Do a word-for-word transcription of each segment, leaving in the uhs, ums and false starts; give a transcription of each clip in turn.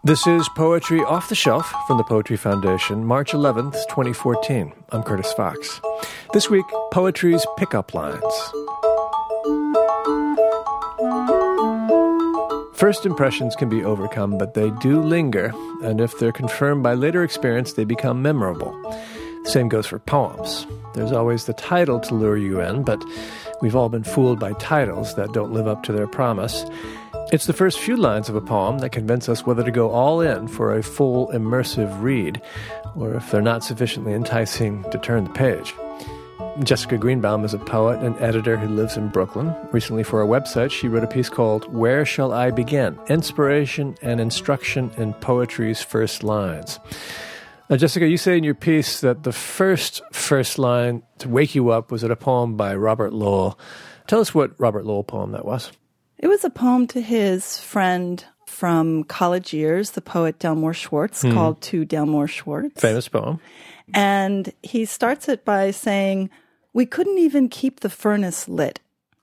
This is Poetry Off the Shelf from the Poetry Foundation, March eleventh, twenty fourteen. I'm Curtis Fox. This week, poetry's pickup lines. First impressions can be overcome, but they do linger, and if they're confirmed by later experience, they become memorable. Same goes for poems. There's always the title to lure you in, but we've all been fooled by titles that don't live up to their promise. It's the first few lines of a poem that convince us whether to go all in for a full, immersive read, or if they're not sufficiently enticing to turn the page. Jessica Greenbaum is a poet and editor who lives in Brooklyn. Recently, for her website, she wrote a piece called Where Shall I Begin? Inspiration and Instruction in Poetry's First Lines. Now, Jessica, you say in your piece that the first first line to wake you up was at a poem by Robert Lowell. Tell us what Robert Lowell poem that was. It was a poem to his friend from college years, the poet Delmore Schwartz, mm. called To Delmore Schwartz. Famous poem. And he starts it by saying, "We couldn't even keep the furnace lit."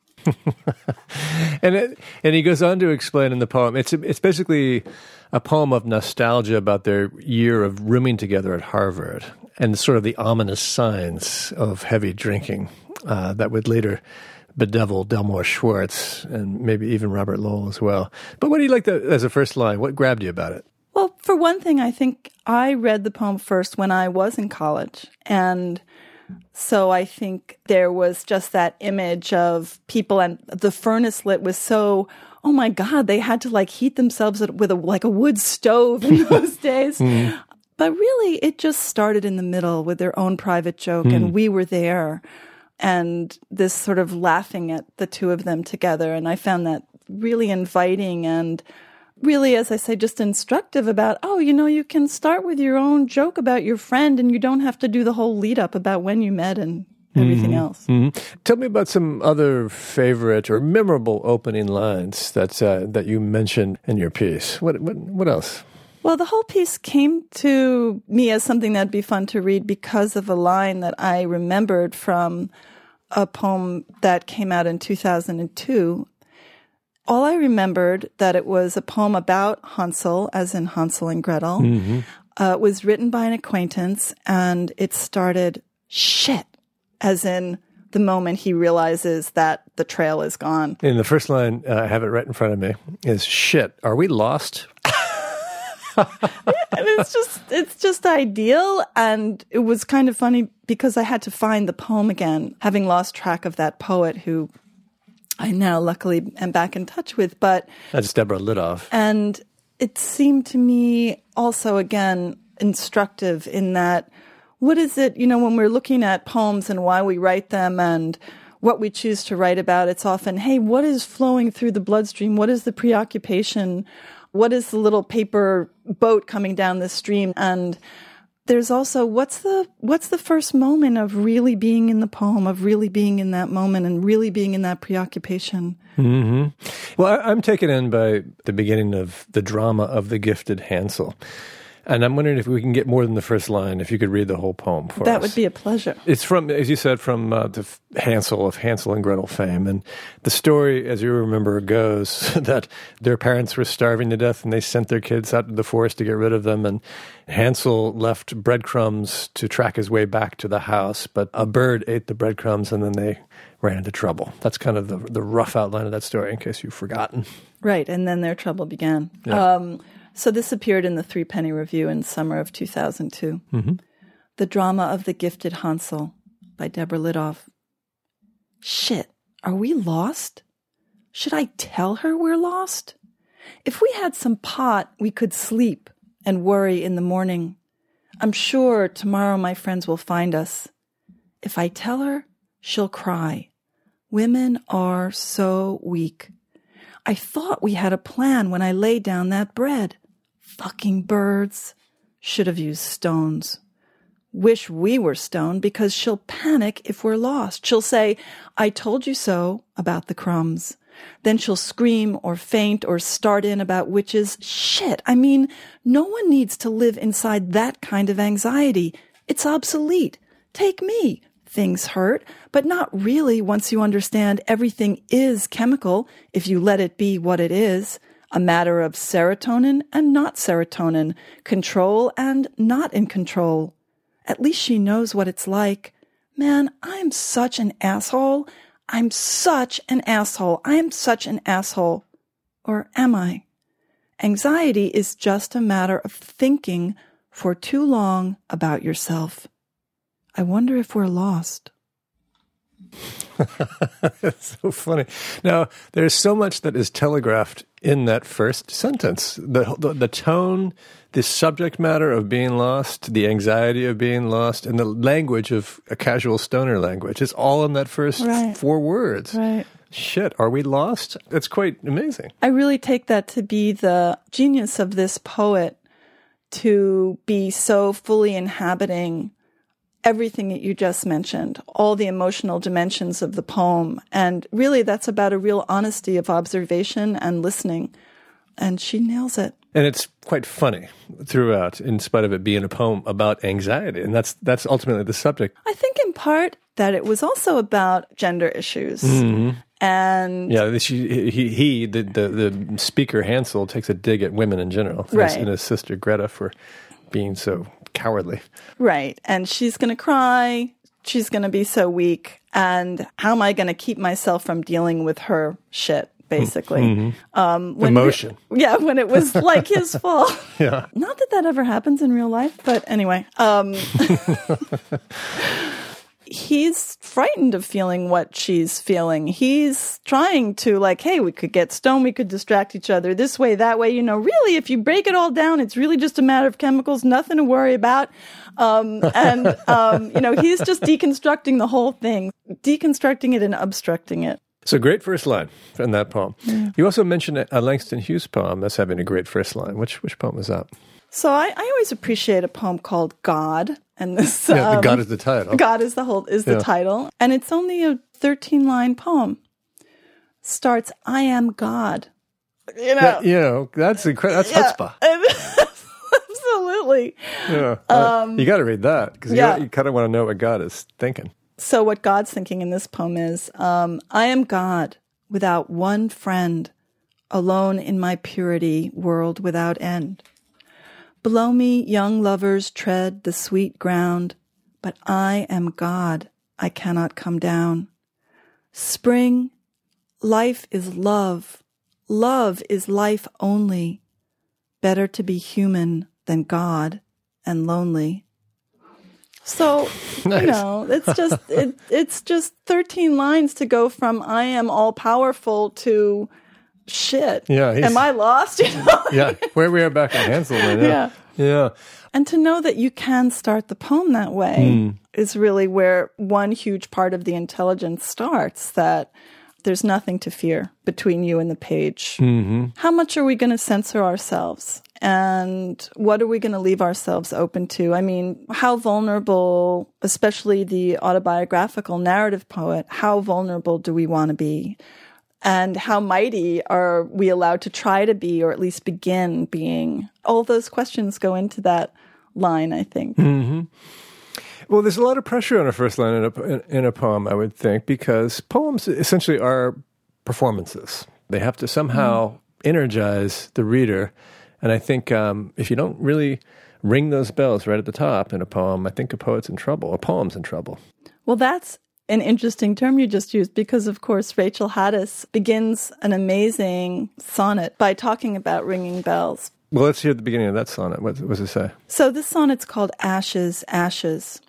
and it, and he goes on to explain in the poem, it's it's basically a poem of nostalgia about their year of rooming together at Harvard and sort of the ominous signs of heavy drinking uh, that would later bedevil Delmore Schwartz and maybe even Robert Lowell as well. But what do you like the, as a first line? What grabbed you about it? Well, for one thing, I think I read the poem first when I was in college. And so I think there was just that image of people, and the furnace lit was so, oh my God, they had to like heat themselves with a, like a wood stove in those days. Mm. But really, it just started in the middle with their own private joke, mm. and we were there. And this sort of laughing at the two of them together. And I found that really inviting and really, as I say, just instructive about, oh, you know, you can start with your own joke about your friend and you don't have to do the whole lead up about when you met and everything mm-hmm. else. Mm-hmm. Tell me about some other favorite or memorable opening lines that, uh, that you mentioned in your piece. What, what, what else? Well, the whole piece came to me as something that'd be fun to read because of a line that I remembered from a poem that came out in two thousand two. All I remembered that it was a poem about Hansel, as in Hansel and Gretel. Mm-hmm. Uh, it was written by an acquaintance, and it started, shit, as in the moment he realizes that the trail is gone. In the first line, uh, I have it right in front of me, is, shit, are we lost? And it's just it's just ideal, and it was kind of funny because I had to find the poem again, having lost track of that poet who I now luckily am back in touch with. But that's Deborah Lidoff. And it seemed to me also, again, instructive in that, what is it, you know, when we're looking at poems and why we write them and what we choose to write about, it's often, hey, what is flowing through the bloodstream? What is the preoccupation? What is the little paper boat coming down the stream? And there's also, what's the what's the first moment of really being in the poem, of really being in that moment and really being in that preoccupation? Mm-hmm. Well, I'm taken in by the beginning of the drama of the gifted Hansel. And I'm wondering if we can get more than the first line, if you could read the whole poem for that us. That would be a pleasure. It's from, as you said, from uh, the Hansel, of Hansel and Gretel fame. And the story, as you remember, goes that their parents were starving to death and they sent their kids out to the forest to get rid of them. And Hansel left breadcrumbs to track his way back to the house, but a bird ate the breadcrumbs and then they ran into trouble. That's kind of the, the rough outline of that story, in case you've forgotten. Right, and then their trouble began. Yeah. Um, So this appeared in the Three Penny Review in summer of two thousand two. Mm-hmm. The Drama of the Gifted Hansel by Deborah Lidoff. Shit, are we lost? Should I tell her we're lost? If we had some pot, we could sleep and worry in the morning. I'm sure tomorrow my friends will find us. If I tell her, she'll cry. Women are so weak. I thought we had a plan when I laid down that bread. Fucking birds. Should have used stones. Wish we were stoned because she'll panic if we're lost. She'll say, I told you so about the crumbs. Then she'll scream or faint or start in about witches. Shit, I mean, no one needs to live inside that kind of anxiety. It's obsolete. Take me. Things hurt, but not really once you understand everything is chemical if you let it be what it is. a matter of serotonin and not serotonin, control and not in control. At least she knows what it's like. Man, I'm such an asshole. I'm such an asshole. I'm such an asshole. Or am I? Anxiety is just a matter of thinking for too long about yourself. I wonder if we're lost. That's so funny. Now, there's so much that is telegraphed in that first sentence. The, the the tone, the subject matter of being lost, the anxiety of being lost, and the language of a casual stoner language. It's all in that first right. four words. Right. Shit, are we lost? It's quite amazing. I really take that to be the genius of this poet, to be so fully inhabiting everything that you just mentioned, all the emotional dimensions of the poem. And really, that's about a real honesty of observation and listening. And she nails it. And it's quite funny throughout, in spite of it being a poem about anxiety. And that's that's ultimately the subject. I think in part that it was also about gender issues. Mm-hmm. And yeah, she, he, he the, the, the speaker, Hansel, takes a dig at women in general. Right. And his sister, Greta, for being so cowardly. Right. And she's going to cry. She's going to be so weak. And how am I going to keep myself from dealing with her shit, basically? Mm-hmm. Um, when Emotion. It, yeah, when it was like his fault. Yeah. Not that that ever happens in real life, but anyway. Um, he's frightened of feeling what she's feeling. He's trying to, like, hey, we could get stoned, we could distract each other this way, that way. You know, really, if you break it all down, it's really just a matter of chemicals, nothing to worry about. Um, and, um, you know, he's just deconstructing the whole thing, deconstructing it and obstructing it. So great first line in that poem. Yeah. You also mentioned a Langston Hughes poem that's having a great first line. Which which poem was that? So I, I always appreciate a poem called God. And this, yeah, um, the God is the title. God is the whole is the yeah. title, and it's only a thirteen-line poem. Starts, "I am God." You know, that, you know that's incredible. That's yeah. chutzpah. Absolutely. Yeah, um, you got to read that because yeah. you, you kind of want to know what God is thinking. So, what God's thinking in this poem is, um, "I am God, without one friend, alone in my purity, world without end. Below me, young lovers tread the sweet ground, but I am God, I cannot come down. Spring, life is love, love is life only. Better to be human than God and lonely." So, nice. You know, it's just it, it's just thirteen lines to go from "I am all powerful" to shit. Yeah, am I lost? You know? Yeah, where we are back in Hansel. Right? Yeah, yeah. And to know that you can start the poem that way mm. is really where one huge part of the intelligence starts. That there's nothing to fear between you and the page. Mm-hmm. How much are we going to censor ourselves? And what are we going to leave ourselves open to? I mean, how vulnerable, especially the autobiographical narrative poet, how vulnerable do we want to be? And how mighty are we allowed to try to be, or at least begin being? All those questions go into that line, I think. Mm-hmm. Well, there's a lot of pressure on a first line in a, in a poem, I would think, because poems essentially are performances. They have to somehow mm. energize the reader. And I think um, if you don't really ring those bells right at the top in a poem, I think a poet's in trouble, or poem's in trouble. Well, that's an interesting term you just used, because, of course, Rachel Haddis begins an amazing sonnet by talking about ringing bells. Well, let's hear the beginning of that sonnet. What, what does it say? So this sonnet's called Ashes, Ashes.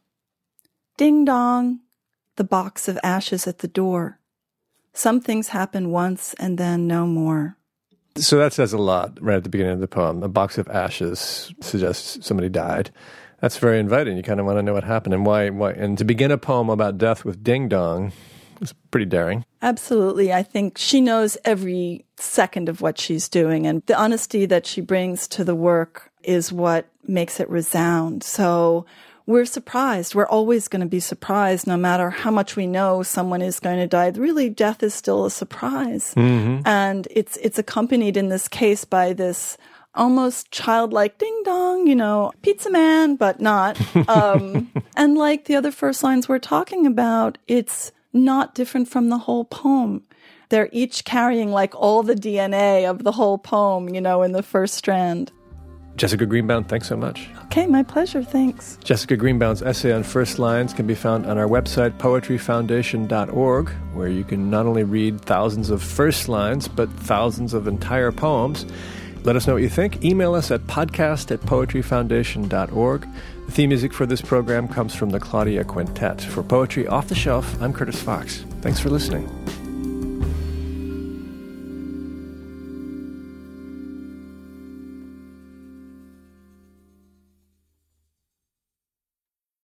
Ding dong, the box of ashes at the door. Some things happen once and then no more. So that says a lot right at the beginning of the poem. A box of ashes suggests somebody died. That's very inviting. You kind of want to know what happened and why. why. And to begin a poem about death with ding dong is pretty daring. Absolutely. I think she knows every second of what she's doing, and the honesty that she brings to the work is what makes it resound. So we're surprised. We're always going to be surprised, no matter how much we know someone is going to die. Really, death is still a surprise. Mm-hmm. And it's it's accompanied in this case by this almost childlike ding dong, you know, pizza man, but not. Um, and like the other first lines we're talking about, it's not different from the whole poem. they're each carrying like all the D N A of the whole poem, you know, in the first strand. Jessica Greenbaum, thanks so much. Okay, my pleasure. Thanks. Jessica Greenbaum's essay on first lines can be found on our website, poetry foundation dot org, where you can not only read thousands of first lines, but thousands of entire poems. Let us know what you think. Email us at podcast at poetry foundation dot org. The theme music for this program comes from the Claudia Quintet. For Poetry Off the Shelf, I'm Curtis Fox. Thanks for listening.